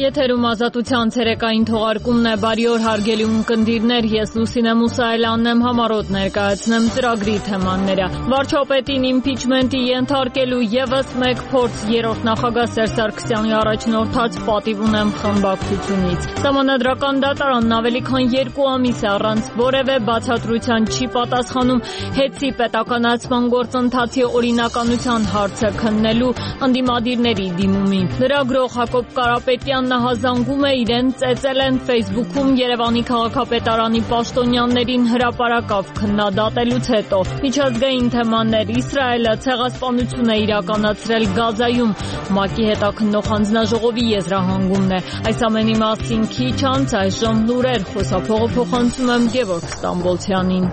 Եթերում ազատության ցերեկային թողարկումն է, բարի օր հարգելի ունկնդիրներ, ես Լուսինե Մուսայելյանն եմ, համառոտ ներկայացնեմ ծրագրի թեմաները։ Վարչապետին իմպիչմենտի ենթարկելու ևս մեկ փորձ, երրորդ նախագահ Սերժ Սարգսյանի առաջնորդած պատիվ ունեմ խմբակցությունից։ Սահմանադրական դատարանն ավելի քան 2 ամիս է առանց որևէ բացատրության չի պատասխանում ՀԵՑ-ի պետականացման գործընթացի օրինականության հարցը քննելու ընդդիմադիրների դիմումին։ Լրագրող Հակոբ Կարապետյանն հազանգում է իրեն ծեծել են Facebook-ում Երևանի քաղաքապետարանի պաշտոնյաներին հրապարակավ քննադատելուց հետո։ Միջազգային թեմաներ, Իսրայելը ցեղասպանություն է իրականացրել Գազայում, ՄԱԿ-ի հետաքննող հանձնաժողովի եզրահանգումն է։ Այս ամենի մասին քիչ անց այժմ լուրեր, խոսափողը փոխանցում եմ Գևորգ Ստամբոլցյանին։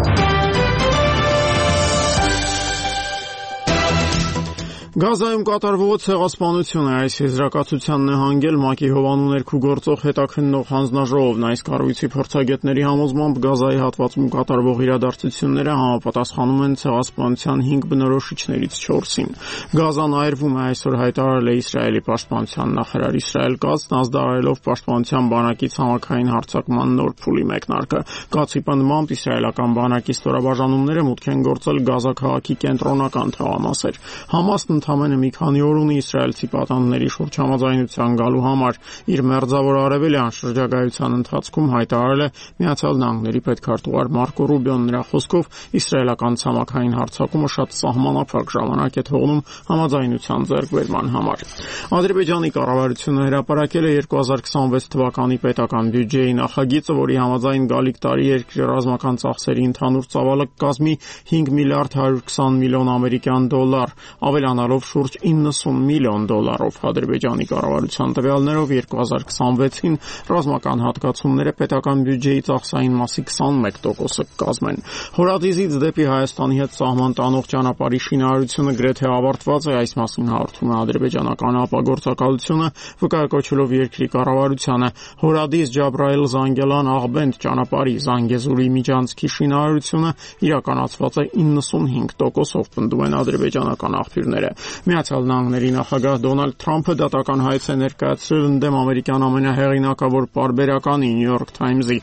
Գազայում կատարվող ցեղասպանությունը այս եզրակացությանն է հանգել ՄԱԿ-ի հովանու ներքո գործող հետաքննող հանձնաժողովն։ Այս կառույցի փորձագետների համոզմամբ Գազայի հատվածում կատարվող իրադարձությունները համապատասխանում են ցեղասպանության 5 բնորոշիչներից 4-ին։ Գազան այրվում է, այսօր հայտարարել է Իսրայելի պաշտպանության նախարար։ Իսրայել կազմն ազդարարելով պաշտպանության բանակի ցամաքային հարձակման նոր փուլի մեկնարկը։ Կացի պնդմամբ իսրայելական բանակի ստորաբաժանումները մուտք են գործել Գազա քաղաքի կենտրոնական թաղամասեր։ Համասն ընդամենը մի քանի օր ունի իսրայելցի պատանդների շուրջ համաձայնության գալու համար։ Իր մերձավոր արևելյան շրջագայության ընթացքում հայտարարել է Միացյալ Նահանգների պետքարտուղար Մարկո Ռուբիոն։ Նրա խոսքով իսրայելական ցամաքային հարձակումը շատ սահմանափակ ժամանակ է թողնում համաձայնության ձեռքբերման համար։ Ադրբեջանի կառավարությունը հրապարակել է 2026 թվականի պետական բյուջեի նախագիծը, որի համաձայն գալիք տարի երկրի ռազմական ծախսերի ընդհանուր ծավալը կազմի 5 միլիարդ 120 միլիոն ամերիկյան դոլար, ավելանալով շուրջ 90 միլիոն դոլարով։ Ադրբեջանի կառավարության տվյալներով 2026-ին ռազմական հատկացումները պետական բյուջեի ծախսային մասի 21%-ը կկազմեն։ Հորադիզից դեպի Հայաստանի հետ սահման տանող ճանապարհի շինարարությունը գրեթե ավարտված է, այս մասին հաղորդում է ադրբեջանական ապագործակալությունը, վկայակոչելով երկրի կառավարությանը։ Հորադիզ Ջաբրայել Զանգելան Աղբենդ ճանապարհի Զանգեզուրի միջանցքի շինարարությունը իրականացված է 95%-ով, պնդում են ադրբեջանական աղբյուրները։ Միացյալ Նահանգների նախագահ Դոնալդ Թրամփը դատական հայց է ներկայացրել ընդդեմ ամերիկյան ամենահեղինակավոր պարբերականի New York Times-ի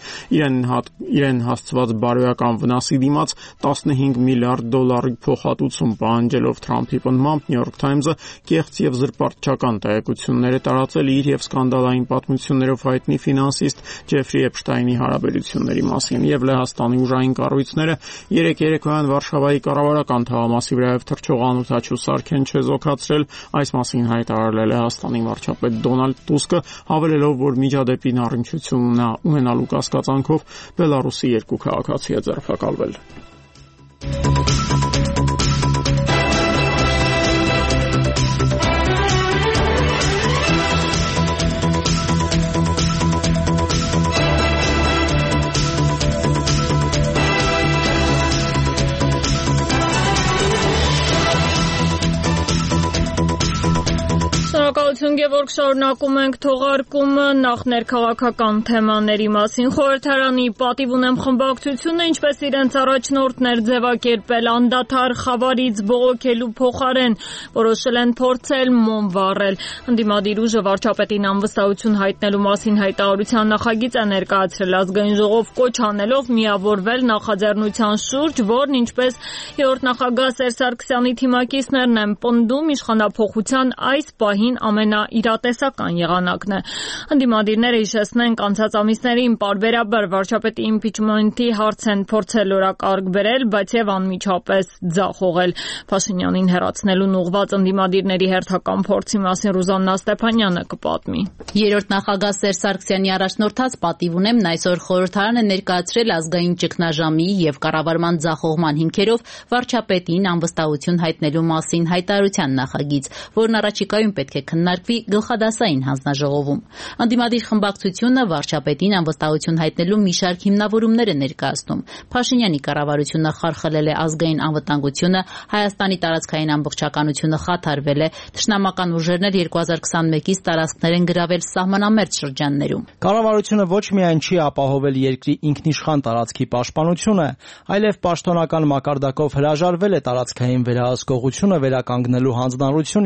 իրեն հասցված բարոյական վնասի դիմաց 15 միլիարդ դոլարի փոխհատուցում պահանջելով Թրամփի պնդմամբ New York Times-ը կեղծ եւ զրպարտչական տեղեկություններ է տարածել իր եւ սկանդալային պատմություններով հայտնի ֆինանսիստ Ջեֆրի Էփշտայնի հարաբերությունների մասին, եւ Լեհաստանի ուժային կառույցները երեկոյան Վարշավայի կառավարական թաղամասի վրայով թռչող անօդաչու սարք են չեզոքացրել, այս մասին հայտարարել է Լեհաստանի վարչապետ Դոնալդ Տուսկը, հավելելով, որ միջադեպին առնչություն ունենալու կասկածանքով Բելարուսի 2 քաղաքացի է ձերբակալվել։ Շնորհակալություն Գևորգ, շարունակում ենք թողարկումը նախ ներքաղաքական թեմաների մասին։ Խորհրդարանի պատիվ ունեմ խմբակցությունը, ինչպես իրենց առաջնորդն էր ձևակերպել, անդադար խավարից բողոքելու փոխարեն որոշել են փորձել մոմ վառել։ Ընդդիմադիր ուժը վարչապետին անվստահություն հայտնելու մասին հայտարարության նախագիծ է ներկայացրել ազգային ժողով կոչ անելով միավորվել նախաձեռնության շուրջ, որն ինչպես 3-րդ նախագահ Սերժ Սարգսյանի թիմակիցներն են պնդում, իշխանափոխության այս պահին ամենաիրատեսական եղանակն է։ Ընդդիմադիրները հիշեցնենք անցած ամիսներին պարբերաբար վարչապետի իմպիչմենտի հարց են փորձել օրակարգ բերել, բայց եւ անմիջապես ձախողել։ Փաշինյանին հեռացնելուն ուղղված ընդդիմադիրների հերթական փորձի մասին Ռուզաննա Ստեփանյանը կպատմի։ 3-րդ նախագահ Սերժ Սարգսյանի առաջնորդած պատիվ ունեմ այսօր խորհրդարանը ներկայացրել ազգային ճգնաժամի եւ կառավարման ձախողման հիմքերով վարչապետին անվստահություն հայտնելու մասին հայտարարության նախագիծ, որն առաջիկայում պետք է քննարկվի գլխադասային հանձնաժողովում։ Ընդդիմադիր խմբակցությունը վարչապետին անվստահություն հայտնելու մի շարք հիմնավորումներ է ներկայացնում։ Փաշինյանի կառավարությունը խարխլել է ազգային անվտանգությունը, Հայաստանի տարածքային ամբողջականությունը խաթարվել է, թշնամական ուժերն էլ 2021-ից տարածքներ են գրավել սահմանամերձ շրջաններում։ Կառավարությունը ոչ միայն չի ապահովել երկրի ինքնիշխան տարածքի պաշտպանությունը, այլև պաշտոնական մակարդակով հրաժարվել է տարածքային վերահսկողությունը վերականգնելու հանձնառությունից։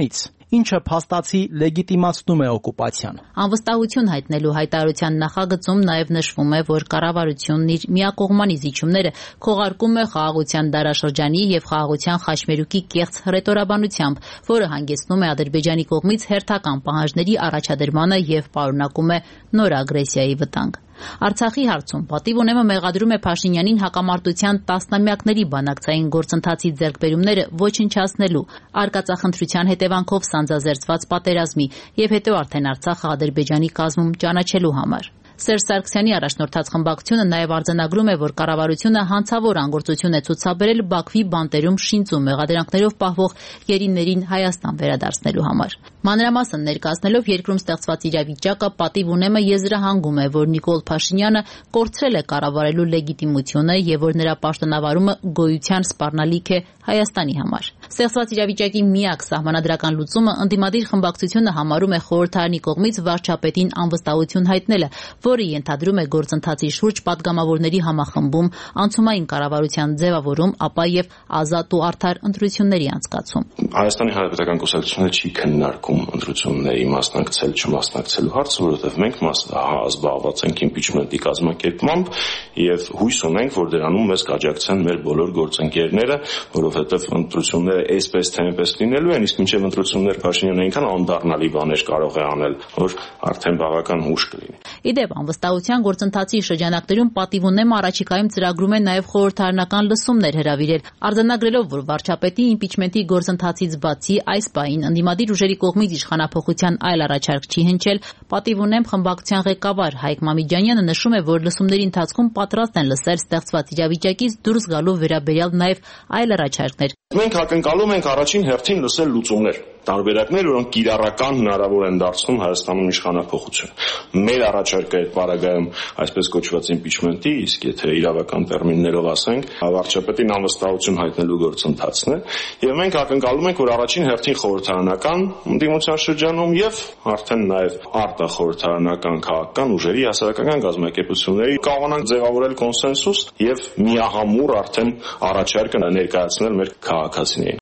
ինչը փաստացի լեգիտիմացնում է օկուպացիան։ Անվստահություն հայտնելու հայտարարության նախագծում նաև նշվում է, որ կառավարությունն իր միակողմանի զիջումները քողարկում է խաղաղության դարաշրջանի եւ խաղաղության խաչմերուկի կեղծ հռետորաբանությամբ, որը հանգեցնում է Ադրբեջանի կողմից հերթական պահանջների առաջադրմանը եւ պարունակում է նոր ագրեսիայի վտանգ։ Արցախի հարցում պատիվ ունեմը մեղադրում է Փաշինյանին հակամարտության տասնամյակների բանակցային գործընթացի ձեռքբերումները ոչնչացնելու, արկածախնդրության հետևանքով սանձազերծված պատերազմի եւ հետո արդեն Արցախը Ադրբեջանի կազմում ճանաչելու համար։ Սերժ Սարգսյանի առաջնորդած խմբակցությունը նաև արձանագրում է, որ կառավարությունը հանցավոր անգործություն է ցուցաբերել Բաքվի բանտերում շինծու մեղադրանքներով պահվող գերիներին Հայաստան վերադարձնելու համար։ Մանրամասն ներկայացնելով երկրում ստեղծված իրավիճակը, պատիվ ունեմը եզրահանգում է, որ Նիկոլ Փաշինյանը կորցրել է կառավարելու լեգիտիմությունը եւ որ նրա պաշտոնավարումը գոյության սպառնալիք է Հայաստանի համար։ Ստեղծված իրավիճակի միակ սահմանադրական լուծումը ընդդիմադիր խմբակցությունը համարում է խորհրդարանի կողմից վարչապետին անվստահություն հայտնելը, որը ենթադրում է գործընթացի շուրջ падգամավորների համախմբում, անցումային կառավարության ձևավորում, ապա եւ ազատ ու արդար ընտրությունների անցկացում։ Հայաստանի Հանրապետական Կուսակցությունը չի քննարկում ընտրությունների մասնակցել չմասնակցելու հարցը, որովհետեւ մենք զբաղված ենք իմպիչմենտի կազմակերպմամբ եւ հույս ունենք, որ դրանում մեզ կաջակցեն մեր բոլոր գործընկերները, որովհետեւ ընտրությունները այսպես թե այնպես լինելու են, իսկ մինչեւ ընտրություններ Փաշինյանը այնքան անդառնալի բաներ կարող է անել, որ արդեն բավական հուշ կլինի։ Իդեպ անվստահության գործընթացի շրջանակներում պատիվ ունեմ առաջիկայում ծրագրում է նաև խորհրդարանական լսումներ հրավիրել, արձանագրելով, որ վարչապետի իմպիչմենտի գործընթացից բացի այս պահին ընդդիմադիր ուժերի կողմից իշխանափոխության այլ առաջարկ չի հնչել, պատիվ ունեմ խմբակցության ղեկավար Հայկ Մամիջանյանը նշում է, որ լսումների ընթացքում պատրաստ են լսել ստեղծված իրավիճակից դուրս գալու վերաբերյալ նաև այլ առաջարկներ։ Մենք ակնկալում ենք առաջին հերթին լսել լուծումներ, տարբերակներ, որոնք կիրառական հնարավոր են դարձնում Հայաստանում իշխանափոխություն։ Մեր առաջարկը այդ պարագայում այսպես կոչված իմպիչմենտի, իսկ եթե իրավական տերմիններով ասենք, վարչապետին անվստահություն հայտնելու գործընթացն է, եւ մենք ակնկալում ենք, որ առաջին հերթին խորհրդարանական ընդդիմության շրջանում եւ արդեն նաեւ արտախորհրդարանական քաղաքական ուժերի հասարակական կազմակերպությունների կարողանանք ձևավորել կոնսենսուս եւ միահամուռ արդեն առաջարկը ներկայացնել մեր քաղաքացիներին։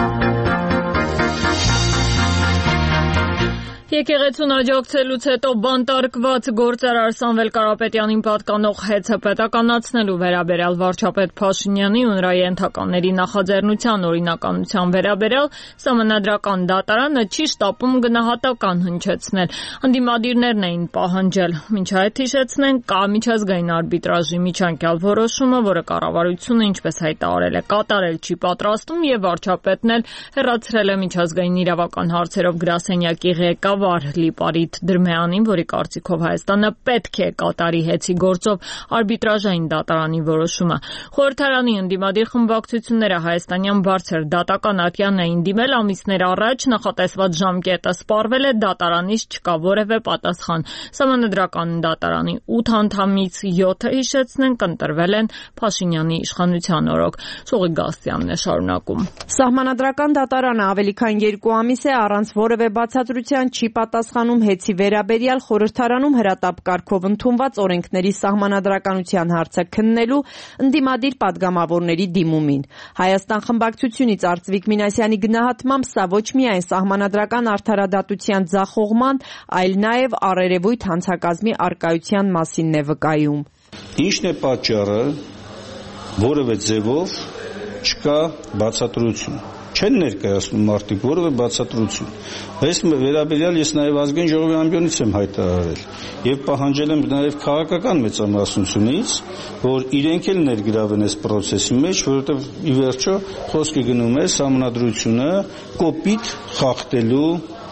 Եկեղեցուն աջակցելուց հետո բանտարկված գործարար Սամվել Կարապետյանին պատկանող հեծը պետականացնելու վերաբերյալ վարչապետ Փաշինյանի ու նրա ենթականների նախաձեռնության օրինականության վերաբերյալ Սահմանադրական դատարանը չի շտապում գնահատական հնչեցնել։ Ընդդիմադիրներն էին պահանջել։ Մինչ այդ հիշեցնենք, կա միջազգային արբիտրաժի միջանկյալ որոշումը, որը կառավարությունը, ինչպես հայտարարել է, կատարել չի պատրաստում եւ վարչապետն էլ հեռացրել է միջազգային իրավական հարցերով գրասենյակի ղեկավար Լիպարիտ Դրմեյանին, որի կարծիքով Հայաստանը պետք է կատարի հեծի գործով արբիտրաժային դատարանի որոշումը։ Խորհրդարանի ընդդիմադիր խմբակցությունները հայաստանյան բարձր դատական ատյան էին դիմել ամիսներ առաջ, նախատեսված ժամկետը սպառվել է, դատարանից չկա որևէ պատասխան։ Սահմանադրական դատարանի 8 անդամից 7-ը, հիշեցնենք, ընտրվել են Փաշինյանի իշխանության օրոք։ Սողիկ Գասյանն է շարունակում։ Սահմանադրական դատարանը ավելի քան 2 ամիս է առանց որևէ բացատրության չի պատասխանում հեծի վերաբերյալ խորհրդարանում հրատապ կարգով ընդունված օրենքների սահմանադրականության հարցը քննելու ընդդիմադիր падգամավորների դիմումին։ Հայաստան խմբակցությունից Արծվիկ Մինասյանի գնահատմամբ սա ոչ միայն սահմանադրական արդարադատության ձախողման, այլ նաև առերևույթ հանցակազմի առկայության մասինն է վկայում։ Ինչն է պատճառը, որևէ ձևով չկա բացատրություն։ Չեն ներկայացնում մարդիկ որևէ բացատրություն։ Այս վերաբերյալ ես նաև ազգային ժողովի ամբիոնից եմ հայտարարել եւ պահանջել եմ նաև քաղաքական մեծամասնությունից, որ իրենք էլ ներգրավեն այս process-ի մեջ, որովհետեւ ի վերջո խոսքը գնում է սահմանադրությունը կոպիտ խախտելու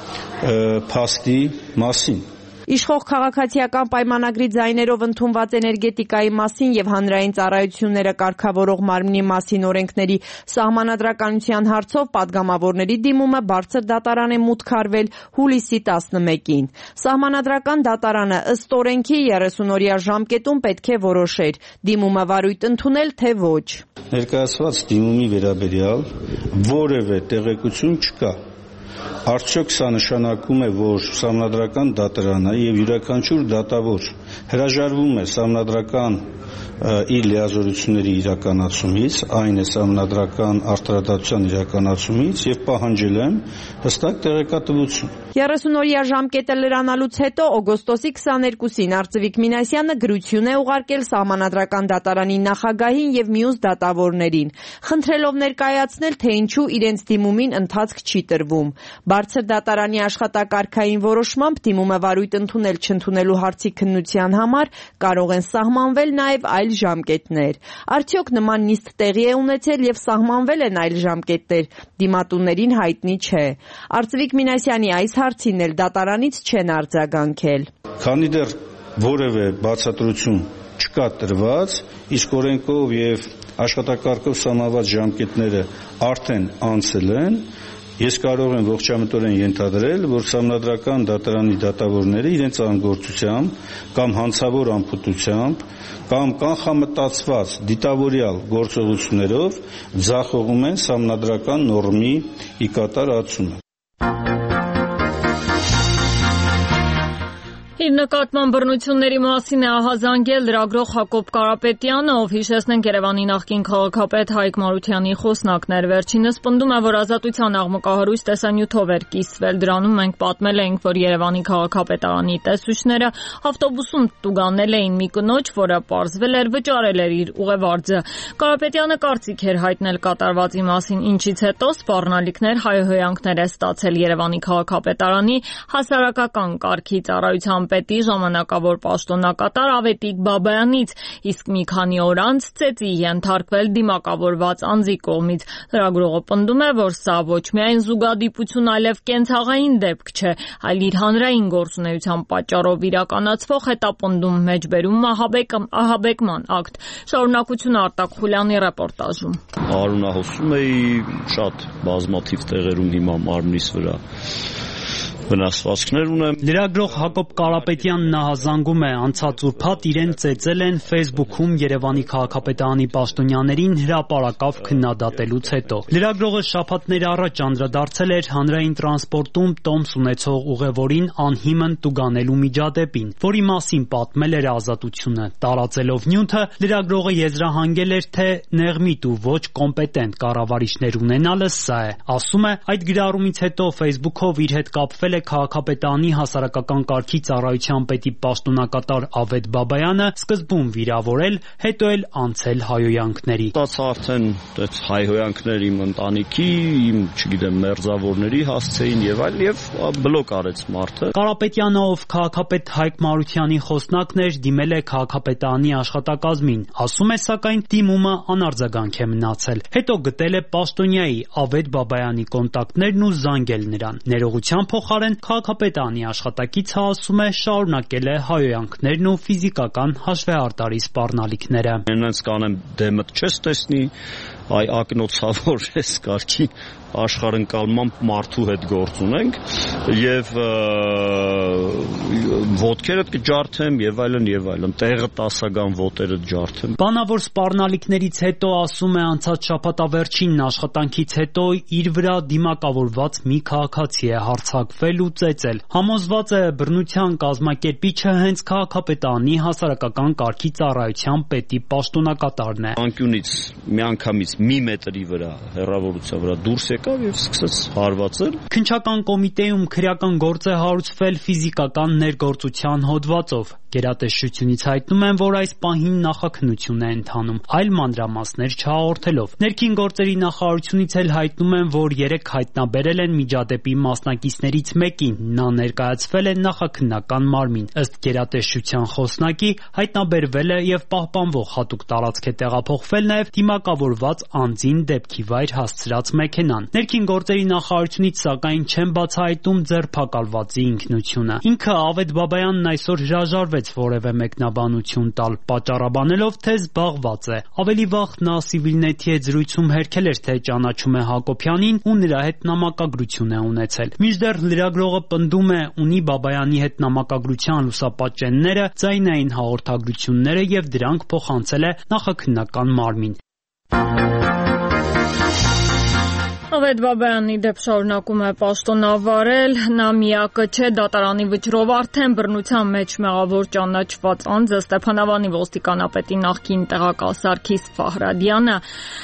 փաստի մասին։ Իշխող քաղաքացիական պայմանագրի ձայներով ընդունված էներգետիկայի մասին եւ հանրային ծառայությունները կարգավորող մարմնի մասին օրենքների սահմանադրականության հարցով падգամավորների դիմումը բարձր դատարան է մուտք արվել հուլիսի 11-ին։ Սահմանադրական դատարանը ըստ օրենքի 30-օրյա ժամկետում պետք է որոշեր՝ դիմումը վարույթ ընդունել թե ոչ։ Ներկայացված դիմումի վերաբերյալ որևէ տեղեկություն չկա։ Արդյոք սա նշանակում է, որ սահմանադրական դատարանը եւ յուրաքանչյուր դատավոր հրաժարվում է սահմանադրական իր լիազորությունների իրականացումից, այն է սահմանադրական արդարադատության իրականացումից եւ պահանջել եմ հստակ տեղեկատվություն։ 30-օրյա ժամկետը լրանալուց հետո օգոստոսի 22-ին Արծվիկ Մինասյանը գրություն է ուղարկել Սահմանադրական դատարանի նախագահին եւ մյուս դատավորներին, խնդրելով ներկայացնել, թե ինչու իրենց դիմումին ընթացք չի տրվում։ Բարձր դատարանի աշխատակարգային որոշմամբ դիմումը վարույթ ընդունել-չընդունելու հարցի քննության համար կարող են սահմանվել նաեւ այլ ժամկետներ։ Արդյոք նման նիստ տեղի է ունեցել եւ սահմանվել են այլ ժամկետներ, դիմատուներին հայտնի չէ։ Արծվիկ Մինասյանի այս հարցին էլ դատարանից չեն արձագանքել։ Քանի դեռ որևէ բացատրություն չկա տրված, իսկ օրենքով եւ աշխատակարգով սահմանված ժամկետները արդեն անցել են, ես կարող եմ ողջամտորեն ենթադրել, որ Սահմանադրական դատարանի դատավորները իրենց անգործությամբ կամ հանցավոր անփութությամբ կամ կանխամտածված դիտավորյալ գործողություններով ձախողում են սահմանադրական նորմի ի կատարածումը։ Իր նկատմամբ բռնությունների մասին է ահազանգել լրագրող Հակոբ Կարապետյանը, ով հիշեցնենք Երևանի նախկին քաղաքապետ Հայկ Մարությանի խոսնակն էր։ Վերջինս պնդում է, որ Ազատության աղմկահարույց տեսանյութով էր կիսվել։ Դրանում մենք պատմել էինք, որ Երևանի քաղաքապետարանի տեսուչները ավտոբուսում տուգանել էին մի կնոջ, որը պարզվել էր վճարել էր իր ուղևարձը։ Կարապետյանը կարծիք էր հայտնել կատարվածի մասին, ինչից հետո սպառնալիքներ, հայհոյանքներ է ստացել Երևանի քաղաքապետարանի հասարակական կարգի ծառայության պետի ժամանակավոր պաշտոնակատար Ավետիք Բաբայանից, իսկ մի քանի օր անց ծեծի ենթարկվել դիմակավորված անձի կողմից։ Լրագրողը պնդում է, որ սա ոչ միայն զուգադիպություն, այլև կենցաղային դեպք չէ, այլ իր հանրային գործունեության պատճառով իրականացվող հետապնդում մեջբերում ահաբեկման ակտ։ Շարունակությունը Արտակ Խուլյանի ռեպորտաժում։ Արունահոսում էի շատ բազմաթիվ տեղերում հիմա մարմնիս վրա վնասվածքներ ունեմ։ Լրագրող Հակոբ Կարապետյանն ահազանգում է, անցած ուրբաթ իրեն ծեծել են Facebook-ում Երևանի քաղաքապետարանի պաշտոնյաներին հրապարակավ քննադատելուց հետո։ Լրագրողը շաբաթներ առաջ անդրադարձել էր հանրային տրանսպորտում տոմս ունեցող ուղևորին անհիմն տուգանելու միջադեպին, որի մասին պատմել էր Ազատությունը։ Տարածելով նյութը, լրագրողը եզրահանգել էր, թե նեղմիտ ու ոչ կոմպետենտ կառավարիչներ ունենալը սա է։ Ասում է, այդ գրառումից հետո Facebook-ով իր հետ կապվել քաղաքապետարանի հասարակական կարգի ծառայության պետի պաշտոնակատար Ավետ Բաբայանը, սկզբում վիրավորել, հետո էլ անցել հայհոյանքների։ Ստացա արդեն այդ հայհոյանքներ իմ ընտանիքի, իմ, չգիտեմ, մերձավորների հասցեին եւ այլ, եւ բլոկ արեց մարդը։ Կարապետյանը, ով քաղաքապետ Հայկ Մարությանի խոսնակն էր, դիմել է քաղաքապետարանի աշխատակազմին։ Ասում է, սակայն դիմումը անարձագանք է մնացել։ Հետո գտել է պաշտոնյայի Ավետ Բաբայանի կոնտակտներն ու զանգել նրան։ Ներողության փոխարեն քաղաքապետարանի աշխատակիցը ասում է, շարունակել է հայհոյանքներն ու ֆիզիկական հաշվեհարդարի սպառնալիքները։ Այնպես կանեմ դեմդ չես տեսնի, այ ակնոցավոր ես կարգի աշխարհընկալմամբ մարդու հետ գործ ունենք եւ ոտքերդ կջարդեմ եւ այլն, տեղը տասական ոտերը ջարդեմ։ Բանավոր սպառնալիքներից հետո, ասում է, անցած շաբաթավերջին աշխատանքից հետո իր վրա դիմակավորված մի քաղաքացի է հարձակվել ու ծեծել։ Համոզված է, բռնության կազմակերպիչը հենց քաղաքապետարանի հասարակական կարգի ծառայության պետի պաշտոնակատարն է։ Անկյունից միանգամից մի մետրի վրա հեռավորության վրա դուրս եկավ եւ սկսեց հարվածել։ Քննչական կոմիտեում քրեական գործ է հարուցվել ֆիզիկական ներգործության հոդվածով։ Գերատեսչությունից հայտնում են, որ այս պահին նախաքննություն է ընթանում, այլ մանրամասներ չհաղորդելով։ Ներքին գործերի նախարարությունից էլ հայտնում են, որ 3 հայտնաբերել են միջադեպի մասնակիցներից մեկին, նա ներկայացվել է նախաքննական մարմին։ Ըստ գերատեսչության խոսնակի, հայտնաբերվել է եւ պահպանվող հատուկ տարածք է տեղափոխվել նաեւ դիմակավորված անձին դեպքի վայր հասցրած մեքենան։ Ներքին գործերի նախարարությունից սակայն չեն բացահայտում ձերբակալվածի ինքնությունը։ Ինքը Ավետ Բաբայանն այսօր հրաժարվեց որևէ մեկնաբանություն տալ, պատճառաբանելով, թե զբաղված է։ Ավելի վաղ նա Civilnet-ի հետ զրույցում հերքել էր, թե ճանաչում է Հակոբյանին ու նրա հետ նամակագրություն է ունեցել։ Մինչդեռ լրագրողը պնդում է, ունի Բաբայանի հետ նամակագրության լուսապատճենները, ձայնային հաղորդագրությունները եւ դրանք փոխանցել է նախաքննական մարմին։ Նավեդ Բաբայանի դեպ շարունակում է պաշտոնավարել, նա միակը չէ, դատարանի վճռով արդեն բռնության մեջ մեղավոր ճանաչված անձը Ստեփանավանի ոստիկանապետի նախկին տեղակալ Սարգիս Ֆահրադյանը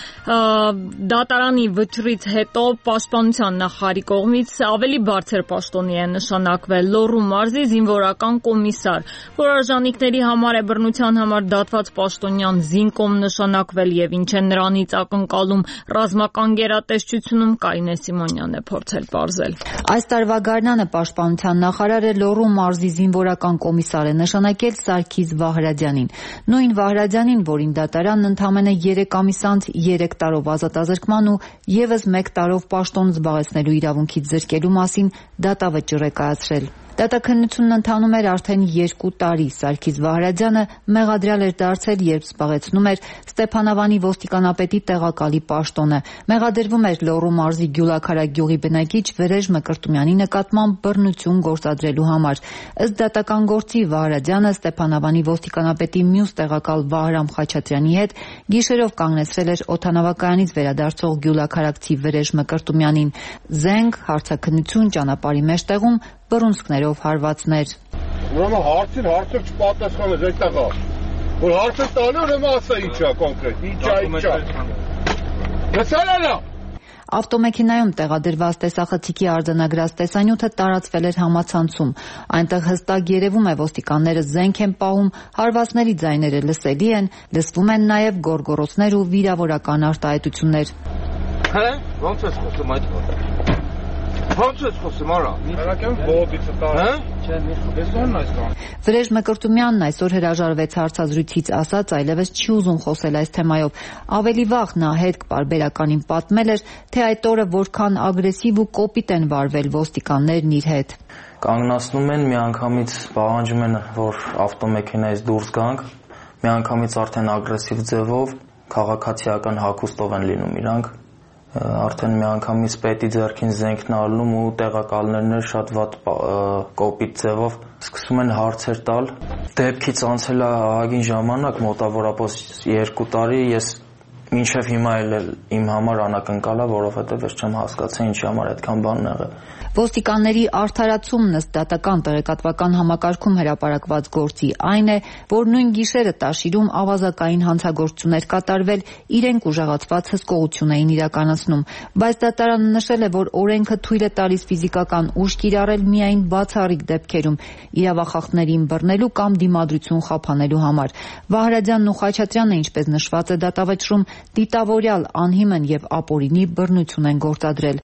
դատարանի վճռից հետո պաշտպանության նախարարի կողմից ավելի բարձր պաշտոնի է նշանակվել Լոռու մարզի զինվորական կոմիսար, որ արժանինքների համար է բռնության համար դատված պաշտոնյան զինկոմ նշանակվել եւ ինչ է նրանից ակնկալում ռազմական գերատեսչությունում Կարինե Սիմոնյանն է փորձել պարզել։ Այս տարվա գարնանը պաշտպանության նախարարը Լոռու մարզի զինվորական կոմիսար է նշանակել Սարգիս Վահրադյանին։ Նույն Վահրադյանին, որին դատարանն ընդամենը 3 ամիս անց 3 տարով ազատազրկման ու եւս 1 տարով պաշտոն զբաղեցնելու իրավունքից զրկելու մասին դատավճիռ է կայացրել։ Դատաքննությունն ընթանում էր արդեն 2 տարի։ Սարգիս Վահրադյանը մեղադրյալ էր դարձել, երբ զբաղեցնում էր Ստեփանավանի ոստիկանապետի տեղակալի պաշտոնը։ Մեղադրվում էր Լոռու մարզի Գյուլաքարակ գյուղի բնակիչ Վրեժ Մկրտումյանի նկատմամբ բռնություն գործադրելու համար։ Ըստ դատական գործի Վահրադյանը Ստեփանավանի ոստիկանապետի մյուս տեղակալ Վահրամ Խաչատրյանի հետ գիշերով կանգնեցրել էր օդանավակայանից վերադարձող Գյուլաքարակցի Վրեժ Մկրտումյանին։ Զենք, հարցաքննություն, ճանապարհի մեջտեղում բռունցքներով հարվածներ։ Ուրեմն հարցին չպատասխանես այդտեղ։ Որ հարցը տալու ուրեմն ասա ինչա կոնկրետ, ինչա։ Լսարանը։ Ավտոմեքենայում տեղադրված տեսախցիկի արձանագրած տեսանյութը տարածվել էր համացանցում։ Այնտեղ հստակ երևում է ոստիկանները զենք են պահում, հարվածների ձայները լսելի են, լսվում են նաև գոռգոռոցներ ու վիրավորական արտահայտություններ։ Հե՞, ո՞նց ես խոսում այդ բանը։ Ո՞նց ես խոսում արա։ Արակեմ բոդիցը տարա։ Չէ, մի խոսում այսքան։ Վրեժ Մկրտումյանն այսօր հրաժարվեց հարցազրույցից, ասաց այլևս չի ուզում խոսել այս թեմայով։ Ավելի վաղ նա հետ պարբերականին պատմել էր, թե այդ օրը որքան ագրեսիվ ու կոպիտ են վարվել ոստիկաններն իր հետ։ Կանգնացնում են, միանգամից պահանջում են, որ ավտոմեքենայից դուրս գանք, միանգամից արդեն ագրեսիվ ձևով, քաղաքացիական հագուստով են լինում իրանք։ Արդեն միանգամից պետի ձեռքին զենքն առնում ու տեղակալներն շատ վատ կոպիտ ձևով սկսում են հարցեր տալ։ Դեպքից անցել է ահագին ժամանակ, մոտավորապես 2 տարի, ես մինչև հիմա էլ իմ համար անակնկալ է, որովհետև ես չեմ հասկացել ինչի համար այդքան բան եղել։ Ոստիկանների արդարացումն ըստ դատական տեղեկատվական համակարգում հրապարակված գործի այն է, որ նույն գիշերը Տաշիրում ավազակային հանցագործություններ կատարվել, իրենք ուժեղացված հսկողություն էին իրականացնում, բայց դատարանը նշել է, որ օրենքը թույլ է տալիս ֆիզիկական ուժ կիրառել միայն բացառիկ դեպքերում, իրավախախտներին բռնելու կամ դիմադրություն խափանելու համար։ Վահրադյանն ու Խաչատրյանը, ինչպես նշված է դատավճռում, դիտավորյալ անհիմն եւ ապօրինի բռնություն են գործադրել։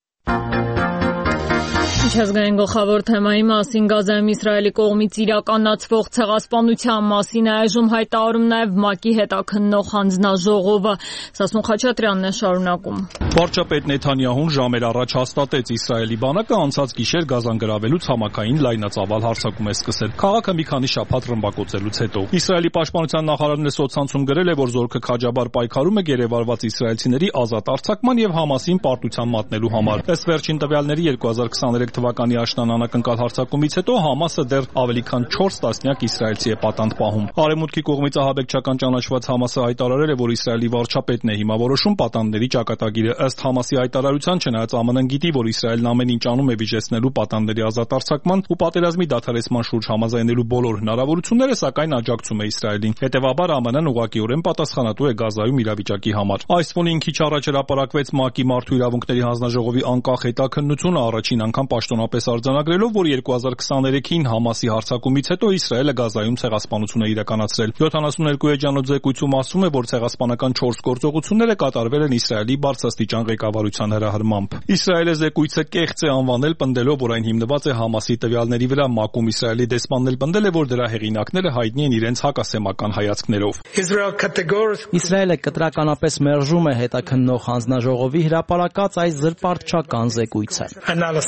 Միջազգային գլխավոր թեմայի մասին Գազայում Իսրայելի կողմից իրականացվող ցեղասպանության մասին այժմ հայտարարում նաև ՄԱԿ-ի հետաքննող հանձնաժողովը։ Սասուն Խաչատրյանն է շարունակում։ Վարչապետ Նեթանյահուն ժամեր առաջ հաստատեց Իսրայելի բանակը անցած գիշեր Գազան գրավելուց համակային լայնածավալ հարձակում է սկսել։ Քաղաքը մի քանի շաբաթ ռմբակոծելուց հետո։ Իսրայելի պաշտպանության նախարարն սոցցանցում գրել է, որ զորքը քաջաբար պայքարում է գերեվարված իսրայելցիների ազատ արձակման եւ Համասին պարտության մատնելու համար։ Ըստ վերջին տվյալների 2023 թվականի աշնան անակնկալ հարձակումից հետո Համասը դեռ ավելի քան 4 տասնյակ իսրայելցի է պատանդ պահում։ Արևմուտքի կողմից ահաբեկչական ճանաչված Համասը հայտարարել է, որ Իսրայելի վարչապետն է հիմա որոշում պատանդների ճակատագիրը։ Ըստ Համասի հայտարարության, չնայած ԱՄՆ-ն գիտի, որ Իսրայելն ամեն ինչ անում է վիճեցնելու պատանդների ազատ արձակման ու պատերազմի դադարեցման շուրջ համաձայնելու բոլոր հնարավորությունները, սակայն աջակցում է Իսրայելին։ Հետևաբար ԱՄՆ-ն ուղղակիորեն պատասխանատու է Գազայում իրավիճակի համար։ Այս ֆոնին քիչ առաջ հրապարակվեց ՄԱԿ-ի Մարդու իրավունքների հանձնաժողովի անկախ հետաքննությունը, առաջին անգամ պաշտոնապես արձանագրելով, որ 2023-ին Համասի հարձակումից հետո Իսրայելը Գազայում ցեղասպանություն է իրականացրել։ 72 էջանոց զեկույցում ասվում է, որ ցեղասպանական 4 գործողությունները կատարվել են Իսրայելի բարձրաստիճան ղեկավարության հրահրմամբ։ Իսրայելը զեկույցը կեղծ է անվանել, պնդելով, որ այն հիմնված է Համասի տվյալների վրա։ ՄԱԿ-ում Իսրայելի դեսպանն էլ պնդել է, որ դրա հեղինակները հայտնի են իրենց հակասեմական հայացքներով։ Իսրայելը կտրականապես մերժում է հետաքննող հանձնաժողովի հրապարակած այս զրպարտչական զեկույցը։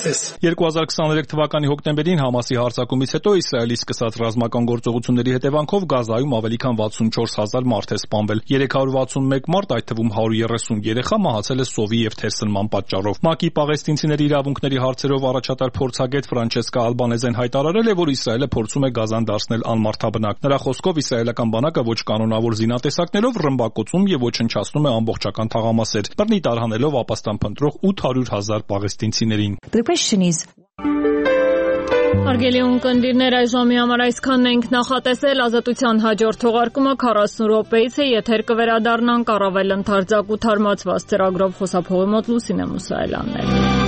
2023 թվականի հոկտեմբերին Համասի հարձակումից հետո Իսրայելի սկսած ռազմական գործողությունների հետևանքով Գազայում ավելի քան 64000 մարդ է սպանվել։ 361 մարդ, այդ թվում 130 երեխա մահացել է սովի եւ թերսնման պատճառով։ ՄԱԿ-ի պաղեստինցիների իրավունքների հարցերով առաջատար փորձագետ Ֆրանչեսկա Ալբանեզեն հայտարարել է, որ Իսրայելը փորձում է Գազան դարձնել անմարդաբնակ։ Նրա խոսքով իսրայելական բանակը ոչ կանոնավոր զինատեսակներով ռմբակոծում եւ ոչնչացնում է ամբողջական թաղամասեր, բռնի տարհանելով ապաստան փնտրող 800,000 պաղեստինցիներին։ Հարգելի ունկնդիրներ, այժմի համար այսքանն ենք նախատեսել։ Ազատության հաջորդ թողարկումը 40 րոպեից է, եթեր կվերադառնանք առավել ընդարձակ ու թարմացված ծրագրով, խոսափողի մոտ Լուսինե Մուսայելյանն է։